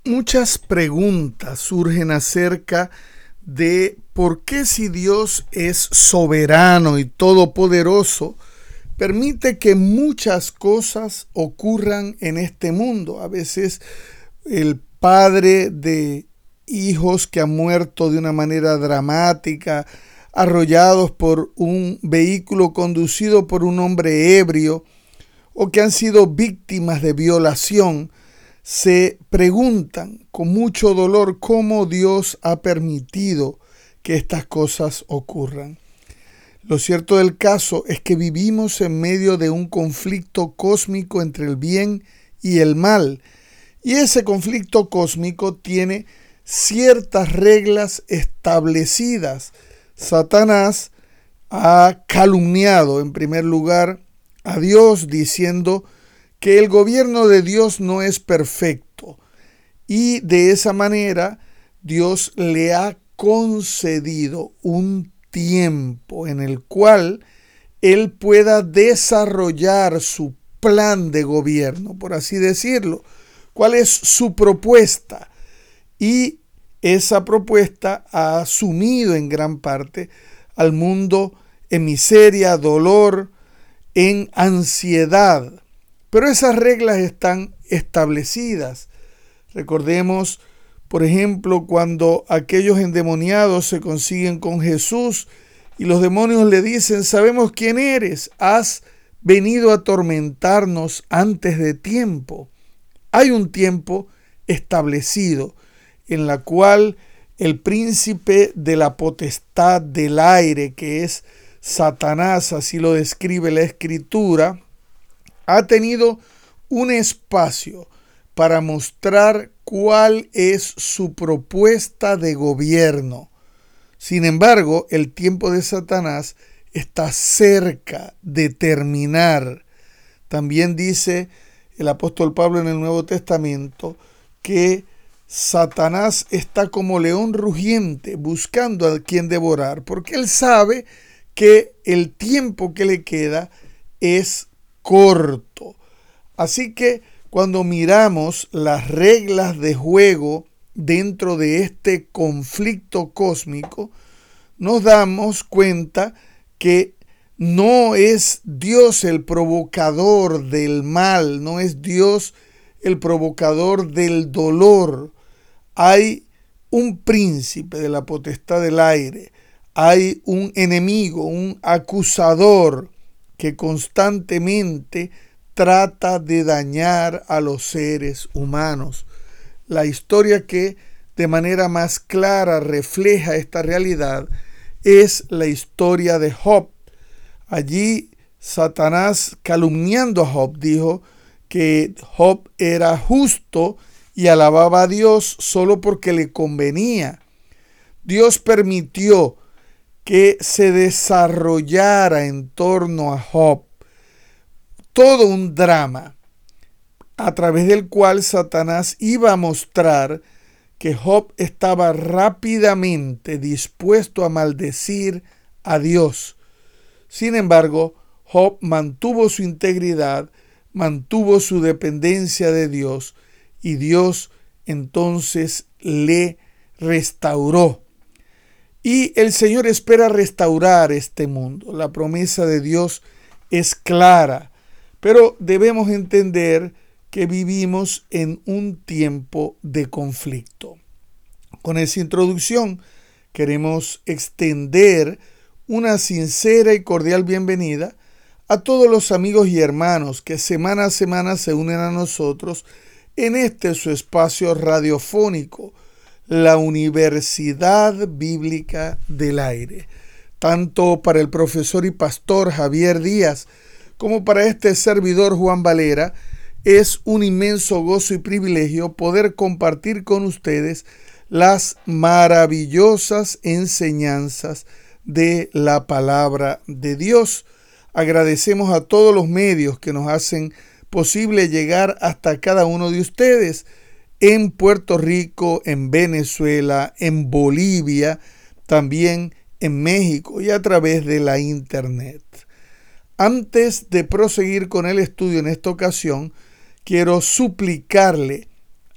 Muchas preguntas surgen acerca de por qué, si Dios es soberano y todopoderoso, permite que muchas cosas ocurran en este mundo. A veces el padre de hijos que han muerto de una manera dramática, arrollados por un vehículo conducido por un hombre ebrio, o que han sido víctimas de violación, se preguntan con mucho dolor cómo Dios ha permitido que estas cosas ocurran. Lo cierto del caso es que vivimos en medio de un conflicto cósmico entre el bien y el mal, y ese conflicto cósmico tiene ciertas reglas establecidas. Satanás ha calumniado en primer lugar a Dios diciendo que el gobierno de Dios no es perfecto, y de esa manera Dios le ha concedido un tiempo en el cual él pueda desarrollar su plan de gobierno, por así decirlo. ¿Cuál es su propuesta? Y esa propuesta ha sumido en gran parte al mundo en miseria, dolor, en ansiedad. Pero esas reglas están establecidas. Recordemos, por ejemplo, cuando aquellos endemoniados se consiguen con Jesús y los demonios le dicen: sabemos quién eres, has venido a atormentarnos antes de tiempo. Hay un tiempo establecido en la cual el príncipe de la potestad del aire, que es Satanás, así lo describe la Escritura, ha tenido un espacio para mostrar cuál es su propuesta de gobierno. Sin embargo, el tiempo de Satanás está cerca de terminar. También dice el apóstol Pablo en el Nuevo Testamento que Satanás está como león rugiente buscando a quien devorar, porque él sabe que el tiempo que le queda es corto. Así que cuando miramos las reglas de juego dentro de este conflicto cósmico, nos damos cuenta que no es Dios el provocador del mal, no es Dios el provocador del dolor. Hay un príncipe de la potestad del aire, hay un enemigo, un acusador que constantemente trata de dañar a los seres humanos. La historia que de manera más clara refleja esta realidad es la historia de Job. Allí Satanás, calumniando a Job, dijo que Job era justo y alababa a Dios solo porque le convenía. Dios permitió que se desarrollara en torno a Job todo un drama a través del cual Satanás iba a mostrar que Job estaba rápidamente dispuesto a maldecir a Dios. Sin embargo, Job mantuvo su integridad, mantuvo su dependencia de Dios, y Dios entonces le restauró. Y el Señor espera restaurar este mundo. La promesa de Dios es clara, pero debemos entender que vivimos en un tiempo de conflicto. Con esa introducción queremos extender una sincera y cordial bienvenida a todos los amigos y hermanos que semana a semana se unen a nosotros en este su espacio radiofónico, la Universidad Bíblica del Aire. Tanto para el profesor y pastor Javier Díaz como para este servidor Juan Valera, es un inmenso gozo y privilegio poder compartir con ustedes las maravillosas enseñanzas de la palabra de Dios. Agradecemos a todos los medios que nos hacen posible llegar hasta cada uno de ustedes en Puerto Rico, en Venezuela, en Bolivia, también en México y a través de la internet. Antes de proseguir con el estudio en esta ocasión, quiero suplicarle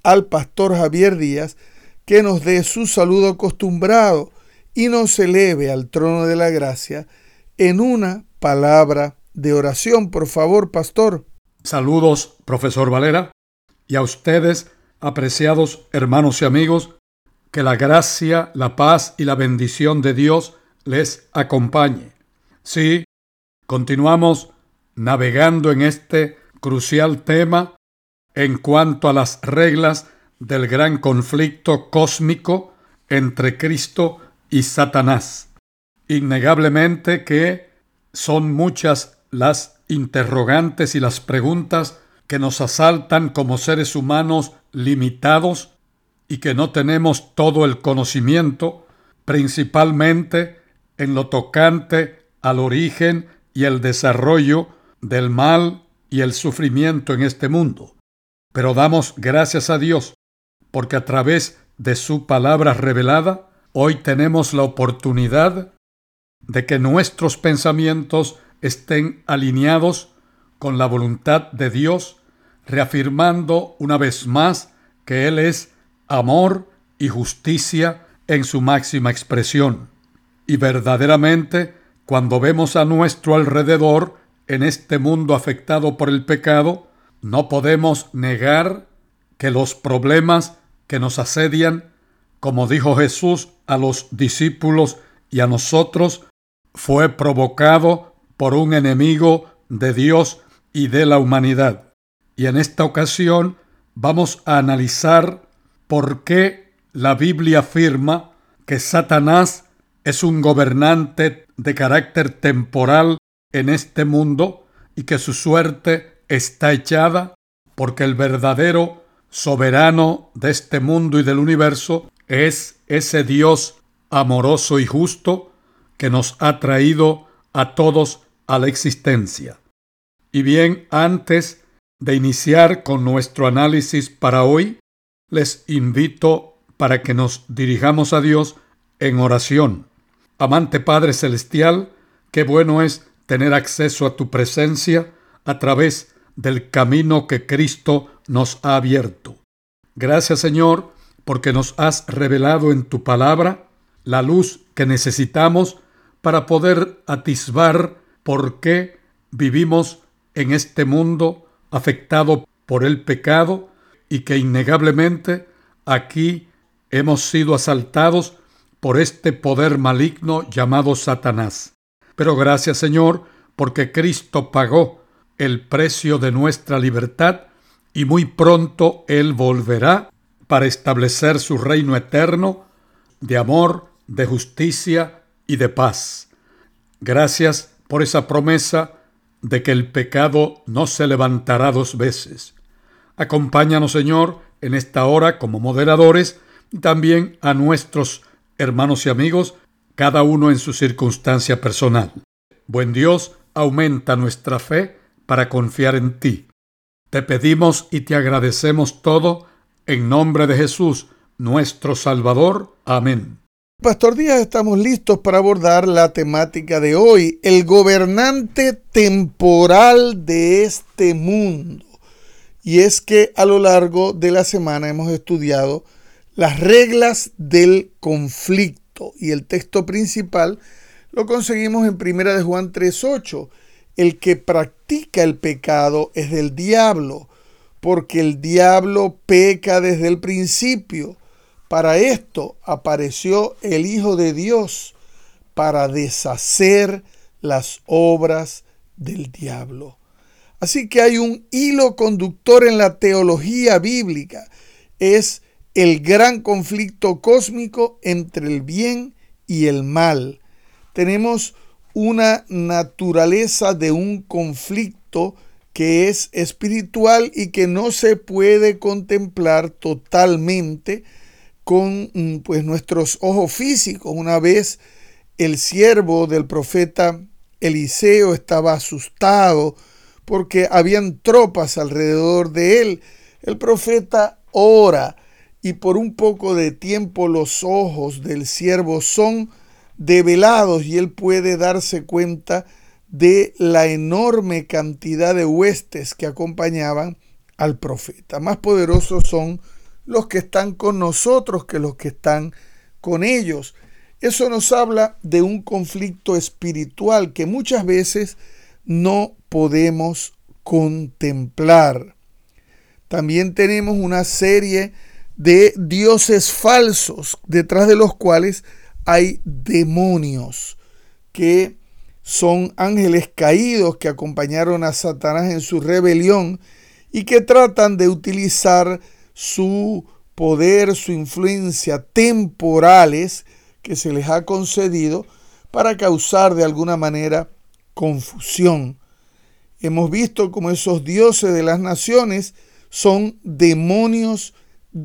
al pastor Javier Díaz que nos dé su saludo acostumbrado y nos eleve al trono de la gracia en una palabra de oración. Por favor, pastor. Saludos, profesor Valera, y a ustedes, apreciados hermanos y amigos, que la gracia, la paz y la bendición de Dios les acompañe. Sí, continuamos navegando en este crucial tema en cuanto a las reglas del gran conflicto cósmico entre Cristo y Satanás. Innegablemente que son muchas las interrogantes y las preguntas que nos asaltan como seres humanos limitados y que no tenemos todo el conocimiento, principalmente en lo tocante al origen y el desarrollo del mal y el sufrimiento en este mundo. Pero damos gracias a Dios porque a través de su palabra revelada, hoy tenemos la oportunidad de que nuestros pensamientos estén alineados con la voluntad de Dios, reafirmando una vez más que Él es amor y justicia en su máxima expresión. Y verdaderamente, cuando vemos a nuestro alrededor en este mundo afectado por el pecado, no podemos negar que los problemas que nos asedian, como dijo Jesús a los discípulos y a nosotros, fue provocado por un enemigo de Dios y de la humanidad. Y en esta ocasión vamos a analizar por qué la Biblia afirma que Satanás es un gobernante de carácter temporal en este mundo y que su suerte está echada, porque el verdadero soberano de este mundo y del universo es ese Dios amoroso y justo que nos ha traído a todos a la existencia. Y bien, antes de iniciar con nuestro análisis para hoy, les invito para que nos dirijamos a Dios en oración. Amante Padre Celestial, qué bueno es tener acceso a tu presencia a través del camino que Cristo nos ha abierto. Gracias, Señor, porque nos has revelado en tu palabra la luz que necesitamos para poder atisbar por qué vivimos en este mundo afectado por el pecado y que innegablemente aquí hemos sido asaltados por este poder maligno llamado Satanás. Pero gracias, Señor, porque Cristo pagó el precio de nuestra libertad y muy pronto Él volverá para establecer su reino eterno de amor, de justicia y de paz. Gracias por esa promesa de que el pecado no se levantará dos veces. Acompáñanos, Señor, en esta hora como moderadores y también a nuestros hermanos y amigos, cada uno en su circunstancia personal. Buen Dios, aumenta nuestra fe para confiar en ti. Te pedimos y te agradecemos todo en nombre de Jesús, nuestro Salvador. Amén. Pastor Díaz, estamos listos para abordar la temática de hoy, el gobernante temporal de este mundo. Y es que a lo largo de la semana hemos estudiado las reglas del conflicto y el texto principal lo conseguimos en 1 de Juan 3:8. El que practica el pecado es del diablo, porque el diablo peca desde el principio. Para esto apareció el Hijo de Dios, para deshacer las obras del diablo. Así que hay un hilo conductor en la teología bíblica. Es el gran conflicto cósmico entre el bien y el mal. Tenemos una naturaleza de un conflicto que es espiritual y que no se puede contemplar totalmente con nuestros ojos físicos. Una vez el siervo del profeta Eliseo estaba asustado porque habían tropas alrededor de él. El profeta ora y por un poco de tiempo los ojos del siervo son develados y él puede darse cuenta de la enorme cantidad de huestes que acompañaban al profeta. Más poderosos son los que están con nosotros que los que están con ellos. Eso nos habla de un conflicto espiritual que muchas veces no podemos contemplar. También tenemos una serie de dioses falsos detrás de los cuales hay demonios que son ángeles caídos que acompañaron a Satanás en su rebelión y que tratan de utilizar su poder, su influencia temporales que se les ha concedido para causar de alguna manera confusión. Hemos visto cómo esos dioses de las naciones son demonios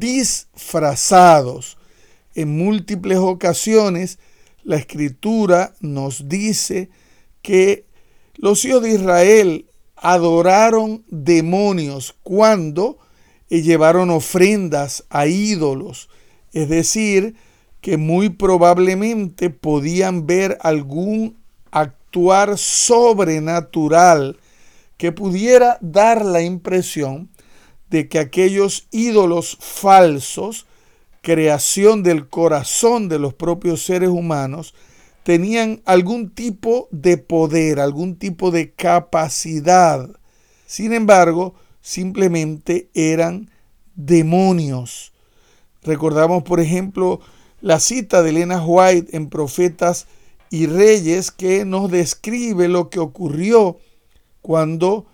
disfrazados. En múltiples ocasiones la Escritura nos dice que los hijos de Israel adoraron demonios cuando llevaron ofrendas a ídolos, es decir, que muy probablemente podían ver algún actuar sobrenatural que pudiera dar la impresión de que aquellos ídolos falsos, creación del corazón de los propios seres humanos, tenían algún tipo de poder, algún tipo de capacidad. Sin embargo, simplemente eran demonios. Recordamos, por ejemplo, la cita de Elena White en Profetas y Reyes que nos describe lo que ocurrió cuando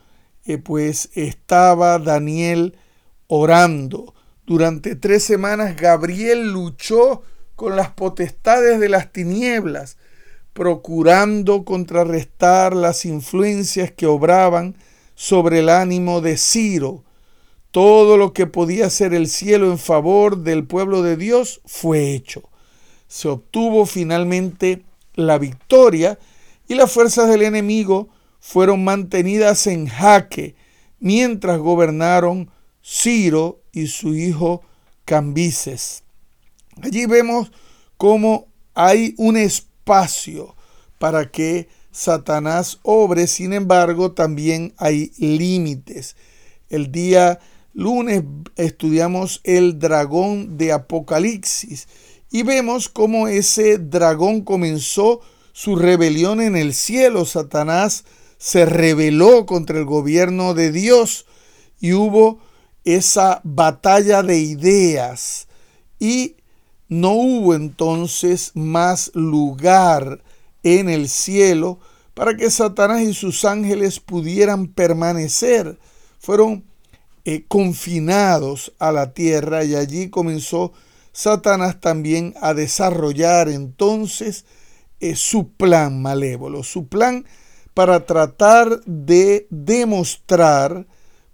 estaba Daniel orando. Durante 3 semanas Gabriel luchó con las potestades de las tinieblas, procurando contrarrestar las influencias que obraban sobre el ánimo de Ciro. Todo lo que podía hacer el cielo en favor del pueblo de Dios fue hecho. Se obtuvo finalmente la victoria y las fuerzas del enemigo fueron mantenidas en jaque mientras gobernaron Ciro y su hijo Cambises. Allí vemos cómo hay un espacio para que Satanás obre, sin embargo también hay límites. El día lunes estudiamos el dragón de Apocalipsis y vemos cómo ese dragón comenzó su rebelión en el cielo. Satanás se rebeló contra el gobierno de Dios y hubo esa batalla de ideas y no hubo entonces más lugar en el cielo para que Satanás y sus ángeles pudieran permanecer. Fueron confinados a la tierra y allí comenzó Satanás también a desarrollar entonces su plan malévolo, su plan para tratar de demostrar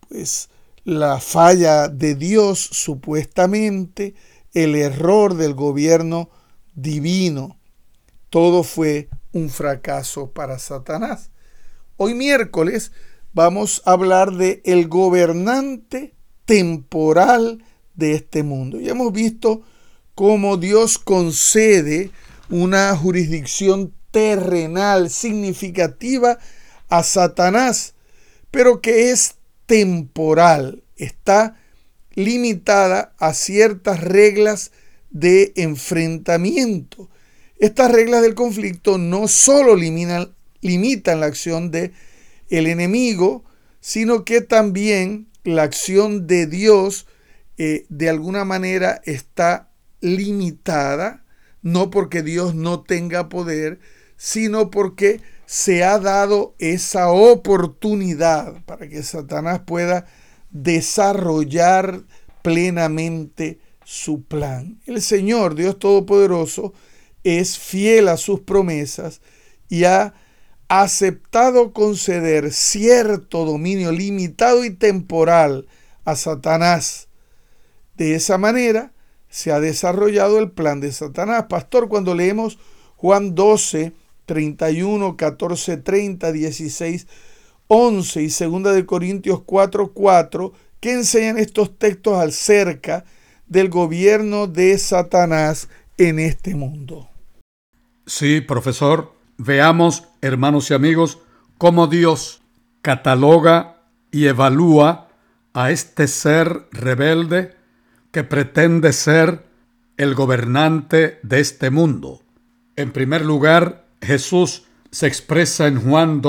la falla de Dios supuestamente, el error del gobierno divino. Todo fue un fracaso para Satanás. Hoy miércoles vamos a hablar de el gobernante temporal de este mundo. Ya hemos visto cómo Dios concede una jurisdicción terrenal significativa a Satanás, pero que es temporal, está limitada a ciertas reglas de enfrentamiento. Estas reglas del conflicto no solo limitan la acción del enemigo, sino que también la acción de Dios de alguna manera está limitada, no porque Dios no tenga poder, sino porque se ha dado esa oportunidad para que Satanás pueda desarrollar plenamente su plan. El Señor, Dios Todopoderoso, es fiel a sus promesas y ha aceptado conceder cierto dominio limitado y temporal a Satanás. De esa manera se ha desarrollado el plan de Satanás. Pastor, cuando leemos Juan 12, 31, 14, 30, 16, 11 y 2 de Corintios 4, 4, ¿qué enseñan estos textos acerca del gobierno de Satanás en este mundo? Sí, profesor. Veamos, hermanos y amigos, cómo Dios cataloga y evalúa a este ser rebelde que pretende ser el gobernante de este mundo. En primer lugar, Jesús se expresa en Juan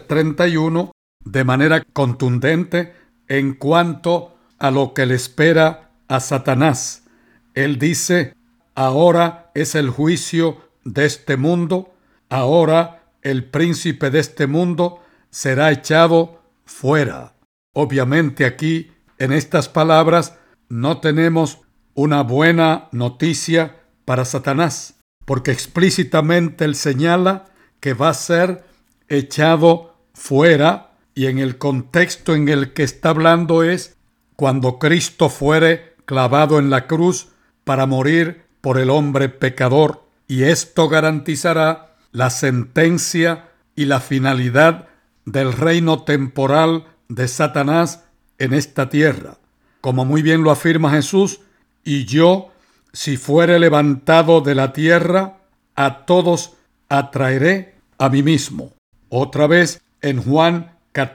12:31 de manera contundente en cuanto a lo que le espera a Satanás. Él dice: ahora es el juicio de este mundo, ahora el príncipe de este mundo será echado fuera. Obviamente aquí, en estas palabras, no tenemos una buena noticia para Satanás, porque explícitamente él señala que va a ser echado fuera, y en el contexto en el que está hablando es cuando Cristo fuere clavado en la cruz para morir por el hombre pecador, y esto garantizará la sentencia y la finalidad del reino temporal de Satanás en esta tierra. Como muy bien lo afirma Jesús: y yo, si fuere levantado de la tierra, a todos atraeré a mí mismo. Otra vez en Juan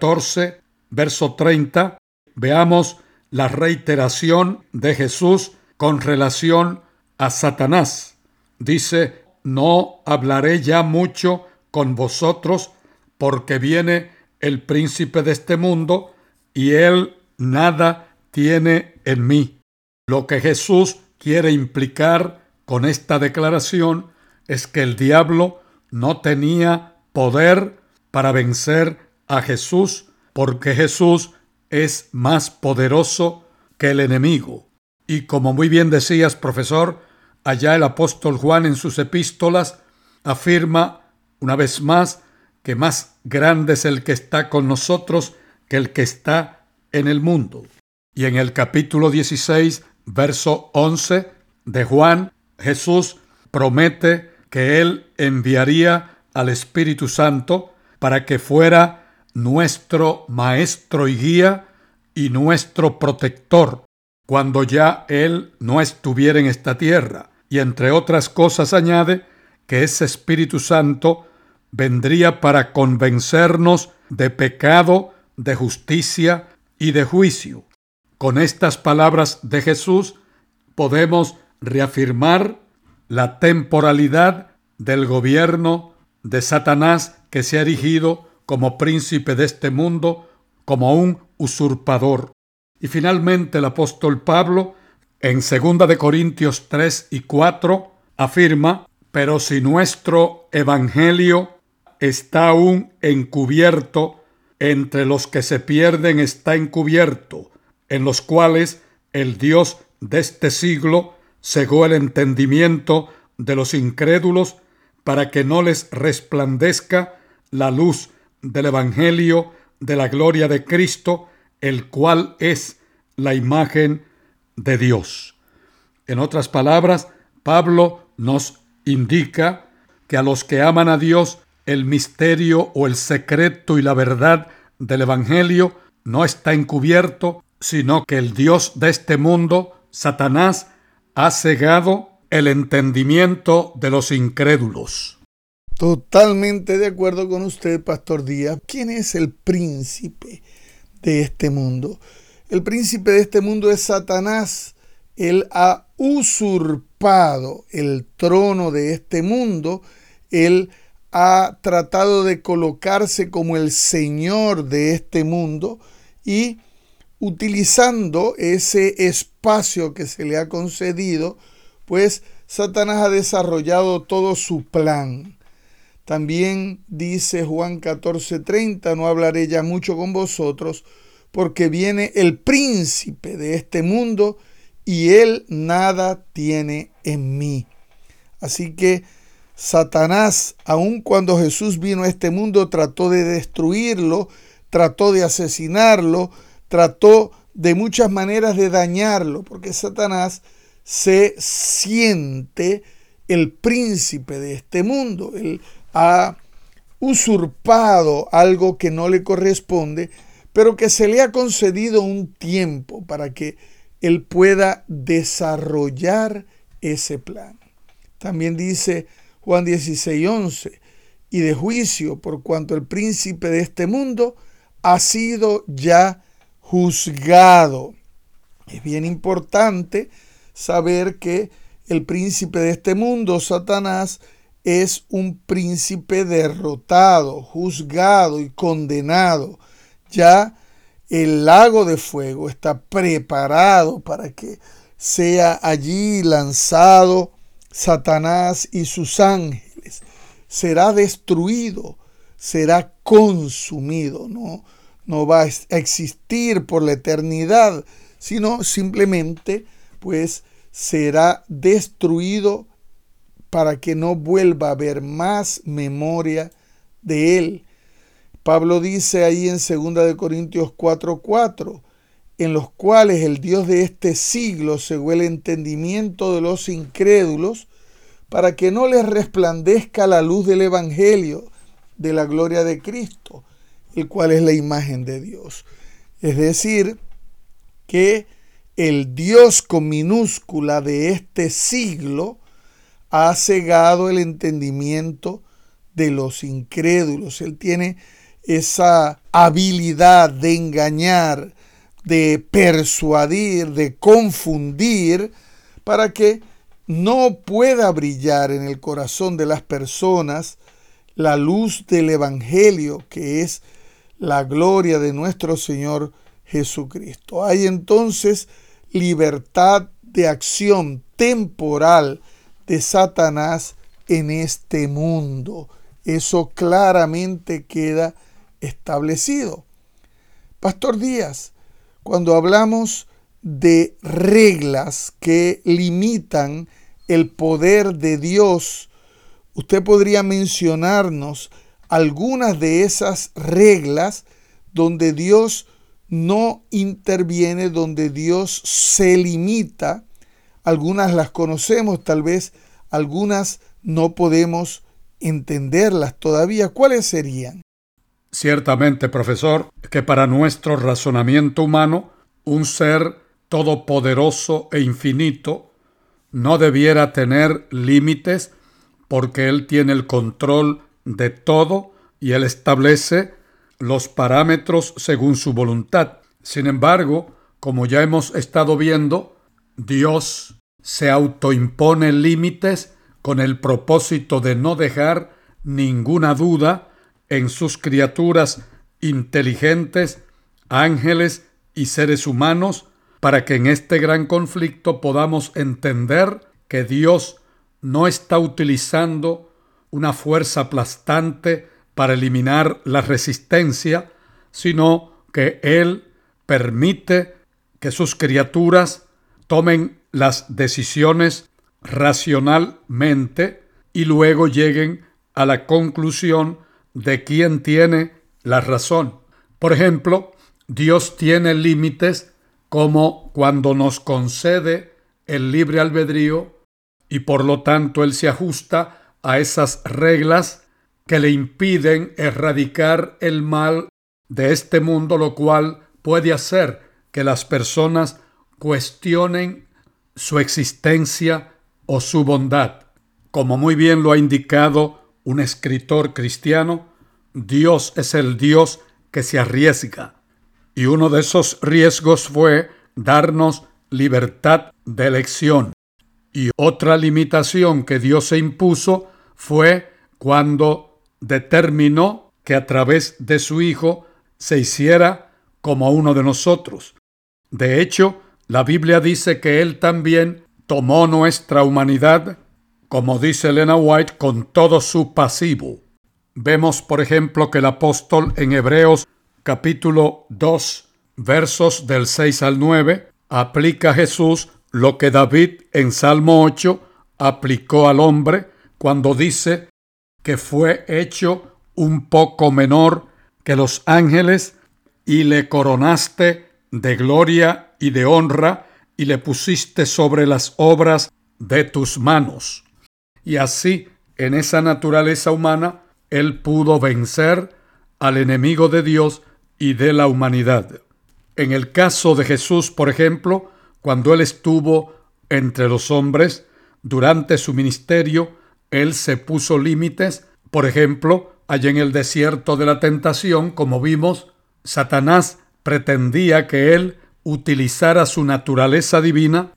14, verso 30, veamos la reiteración de Jesús con relación a Satanás. Dice: no hablaré ya mucho con vosotros, porque viene el príncipe de este mundo, y él nada tiene en mí. Lo que Jesús quiere implicar con esta declaración es que el diablo no tenía poder para vencer a Jesús, porque Jesús es más poderoso que el enemigo. Y como muy bien decías, profesor, allá el apóstol Juan en sus epístolas afirma una vez más que más grande es el que está con nosotros que el que está en el mundo. Y en el capítulo 16, verso 11 de Juan, Jesús promete que Él enviaría al Espíritu Santo para que fuera nuestro maestro y guía y nuestro protector cuando ya Él no estuviera en esta tierra. Y entre otras cosas añade que ese Espíritu Santo vendría para convencernos de pecado, de justicia y de juicio. Con estas palabras de Jesús podemos reafirmar la temporalidad del gobierno de Satanás, que se ha erigido como príncipe de este mundo, como un usurpador. Y finalmente el apóstol Pablo, en 2 de Corintios 3 y 4, afirma: pero si nuestro evangelio está aún encubierto, entre los que se pierden está encubierto, en los cuales el Dios de este siglo cegó el entendimiento de los incrédulos, para que no les resplandezca la luz del evangelio de la gloria de Cristo, el cual es la imagen de Dios. En otras palabras, Pablo nos indica que a los que aman a Dios, el misterio o el secreto y la verdad del evangelio no está encubierto, sino que el Dios de este mundo, Satanás, ha cegado el entendimiento de los incrédulos. Totalmente de acuerdo con usted, Pastor Díaz. ¿Quién es el príncipe de este mundo? El príncipe de este mundo es Satanás. Él ha usurpado el trono de este mundo. Él ha tratado de colocarse como el señor de este mundo, y utilizando ese espacio que se le ha concedido, pues Satanás ha desarrollado todo su plan. También dice Juan 14:30, no hablaré ya mucho con vosotros, porque viene el príncipe de este mundo, y él nada tiene en mí. Así que Satanás, aun cuando Jesús vino a este mundo, trató de destruirlo, trató de asesinarlo, trató de muchas maneras de dañarlo, porque Satanás se siente el príncipe de este mundo. Él ha usurpado algo que no le corresponde, pero que se le ha concedido un tiempo para que él pueda desarrollar ese plan. También dice Juan 16:11, y de juicio, por cuanto el príncipe de este mundo ha sido ya juzgado. Es bien importante saber que el príncipe de este mundo, Satanás, es un príncipe derrotado, juzgado y condenado. Ya el lago de fuego está preparado para que sea allí lanzado Satanás y sus ángeles. Será destruido, será consumido, no va a existir por la eternidad, sino simplemente pues será destruido para que no vuelva a haber más memoria de él. Pablo dice ahí en 2 Corintios 4:4, en los cuales el Dios de este siglo cegó el entendimiento de los incrédulos, para que no les resplandezca la luz del Evangelio de la gloria de Cristo, el cual es la imagen de Dios. Es decir, que el Dios con minúscula de este siglo ha cegado el entendimiento de los incrédulos. Él tiene esa habilidad de engañar, de persuadir, de confundir, para que no pueda brillar en el corazón de las personas la luz del Evangelio, que es la gloria de nuestro Señor Jesucristo. Hay entonces libertad de acción temporal de Satanás en este mundo. Eso claramente queda establecido. Pastor Díaz, cuando hablamos de reglas que limitan el poder de Dios, usted podría mencionarnos algunas de esas reglas donde Dios no interviene, donde Dios se limita. Algunas las conocemos, tal vez algunas no podemos entenderlas todavía. ¿Cuáles serían? Ciertamente, profesor, que para nuestro razonamiento humano, un ser todopoderoso e infinito no debiera tener límites, porque Él tiene el control de todo y Él establece los parámetros según su voluntad. Sin embargo, como ya hemos estado viendo, Dios se autoimpone límites con el propósito de no dejar ninguna duda en sus criaturas inteligentes, ángeles y seres humanos, para que en este gran conflicto podamos entender que Dios no está utilizando una fuerza aplastante para eliminar la resistencia, sino que Él permite que sus criaturas tomen las decisiones racionalmente y luego lleguen a la conclusión de quién tiene la razón. Por ejemplo, Dios tiene límites como cuando nos concede el libre albedrío y por lo tanto Él se ajusta a esas reglas que le impiden erradicar el mal de este mundo, lo cual puede hacer que las personas cuestionen su existencia o su bondad. Como muy bien lo ha indicado un escritor cristiano, Dios es el Dios que se arriesga. Y uno de esos riesgos fue darnos libertad de elección. Y otra limitación que Dios se impuso fue cuando determinó que a través de su Hijo se hiciera como uno de nosotros. De hecho, la Biblia dice que Él también tomó nuestra humanidad, como dice Elena White, con todo su pasivo. Vemos, por ejemplo, que el apóstol en Hebreos capítulo 2, versos del 6 al 9, aplica a Jesús lo que David en Salmo 8 aplicó al hombre cuando dice que fue hecho un poco menor que los ángeles y le coronaste de gloria y de honra y le pusiste sobre las obras de tus manos. Y así, en esa naturaleza humana, Él pudo vencer al enemigo de Dios y de la humanidad. En el caso de Jesús, por ejemplo, cuando Él estuvo entre los hombres, durante su ministerio, Él se puso límites. Por ejemplo, allá en el desierto de la tentación, como vimos, Satanás pretendía que Él utilizara su naturaleza divina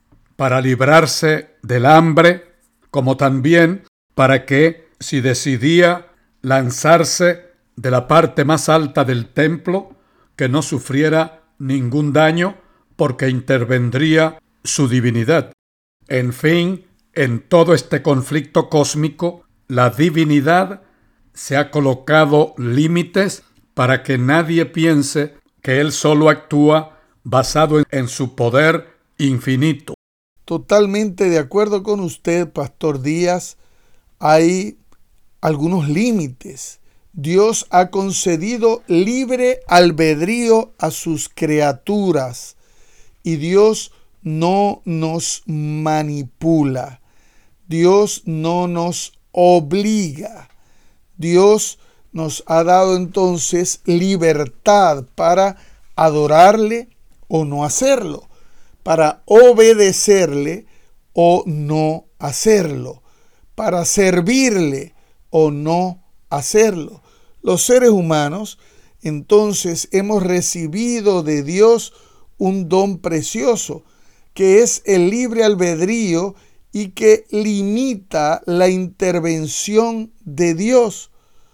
para librarse del hambre, como también para que, si decidía lanzarse de la parte más alta del templo, que no sufriera ningún daño porque intervendría su divinidad. En fin, en todo este conflicto cósmico, la divinidad se ha colocado límites para que nadie piense que él solo actúa basado en su poder infinito. Totalmente de acuerdo con usted, Pastor Díaz. Hay algunos límites. Dios ha concedido libre albedrío a sus criaturas y Dios no nos manipula. Dios no nos obliga. Dios nos ha dado entonces libertad para adorarle o no hacerlo, para obedecerle o no hacerlo, para servirle o no hacerlo. Los seres humanos entonces hemos recibido de Dios un don precioso, que es el libre albedrío y que limita la intervención de Dios,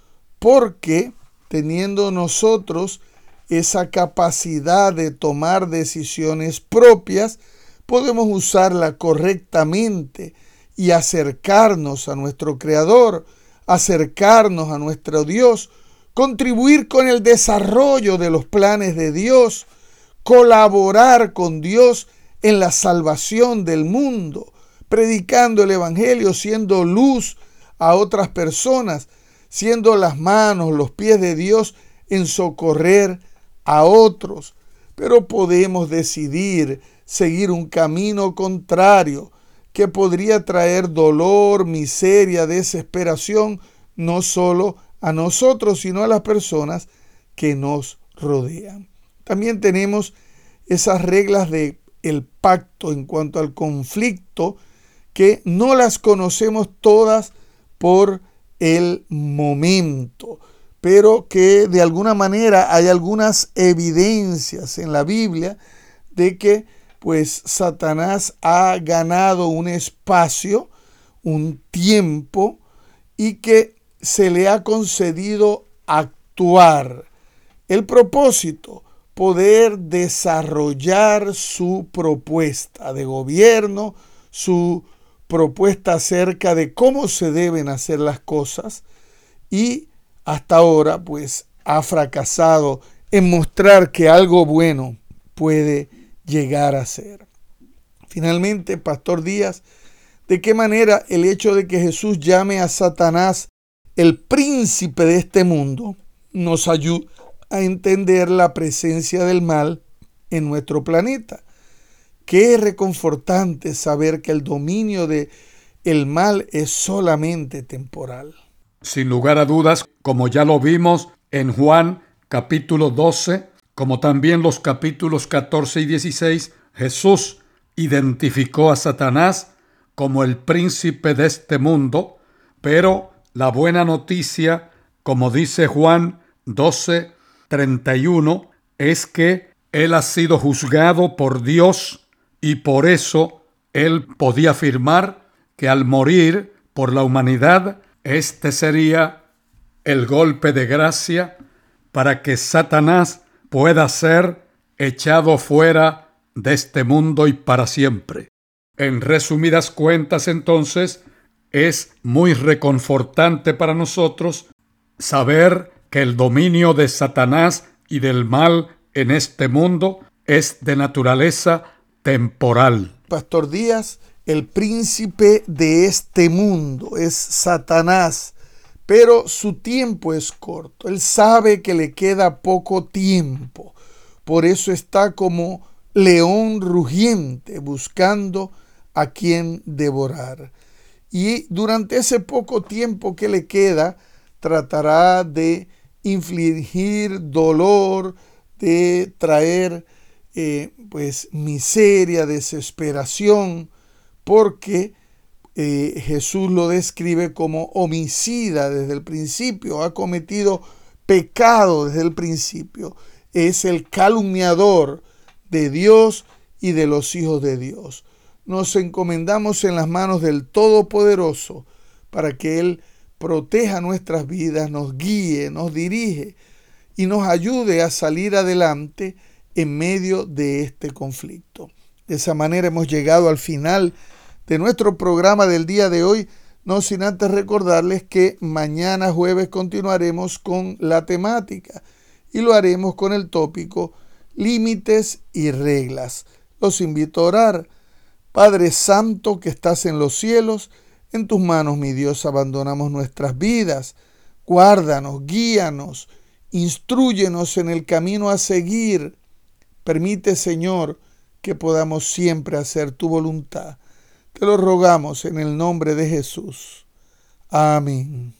porque teniendo nosotros esa capacidad de tomar decisiones propias, podemos usarla correctamente y acercarnos a nuestro Creador, acercarnos a nuestro Dios, contribuir con el desarrollo de los planes de Dios, colaborar con Dios en la salvación del mundo, predicando el Evangelio, siendo luz a otras personas, siendo las manos, los pies de Dios en socorrer a otros. Pero podemos decidir seguir un camino contrario que podría traer dolor, miseria, desesperación, no solo a nosotros, sino a las personas que nos rodean. También tenemos esas reglas del pacto en cuanto al conflicto, que no las conocemos todas por el momento, pero que de alguna manera hay algunas evidencias en la Biblia de que pues Satanás ha ganado un espacio, un tiempo, y que se le ha concedido actuar. El propósito, poder desarrollar su propuesta de gobierno, su propuesta acerca de cómo se deben hacer las cosas, y hasta ahora pues ha fracasado en mostrar que algo bueno puede llegar a ser. Finalmente, Pastor Díaz, ¿de qué manera el hecho de que Jesús llame a Satanás el príncipe de este mundo nos ayuda a entender la presencia del mal en nuestro planeta? Qué reconfortante saber que el dominio del mal es solamente temporal. Sin lugar a dudas, como ya lo vimos en Juan capítulo 12, como también los capítulos 14 y 16, Jesús identificó a Satanás como el príncipe de este mundo, pero la buena noticia, como dice Juan 12:31, es que él ha sido juzgado por Dios y por eso él podía afirmar que al morir por la humanidad, este sería el golpe de gracia para que Satanás pueda ser echado fuera de este mundo y para siempre. En resumidas cuentas, entonces, es muy reconfortante para nosotros saber que el dominio de Satanás y del mal en este mundo es de naturaleza temporal. Pastor Díaz, el príncipe de este mundo es Satanás, pero su tiempo es corto. Él sabe que le queda poco tiempo. Por eso está como león rugiente buscando a quien devorar. Y durante ese poco tiempo que le queda, tratará de infligir dolor, de traer miseria, desesperación, porque Jesús lo describe como homicida desde el principio, ha cometido pecado desde el principio, es el calumniador de Dios y de los hijos de Dios. nos encomendamos en las manos del Todopoderoso para que Él proteja nuestras vidas, nos guíe, nos dirige y nos ayude a salir adelante en medio de este conflicto. De esa manera hemos llegado al final de nuestro programa del día de hoy, no sin antes recordarles que mañana jueves continuaremos con la temática y lo haremos con el tópico límites y reglas. Los invito a orar. Padre Santo que estás en los cielos, en tus manos, mi Dios, abandonamos nuestras vidas. Guárdanos, guíanos, instrúyenos en el camino a seguir. Permite, Señor, que podamos siempre hacer tu voluntad. Te lo rogamos en el nombre de Jesús. Amén.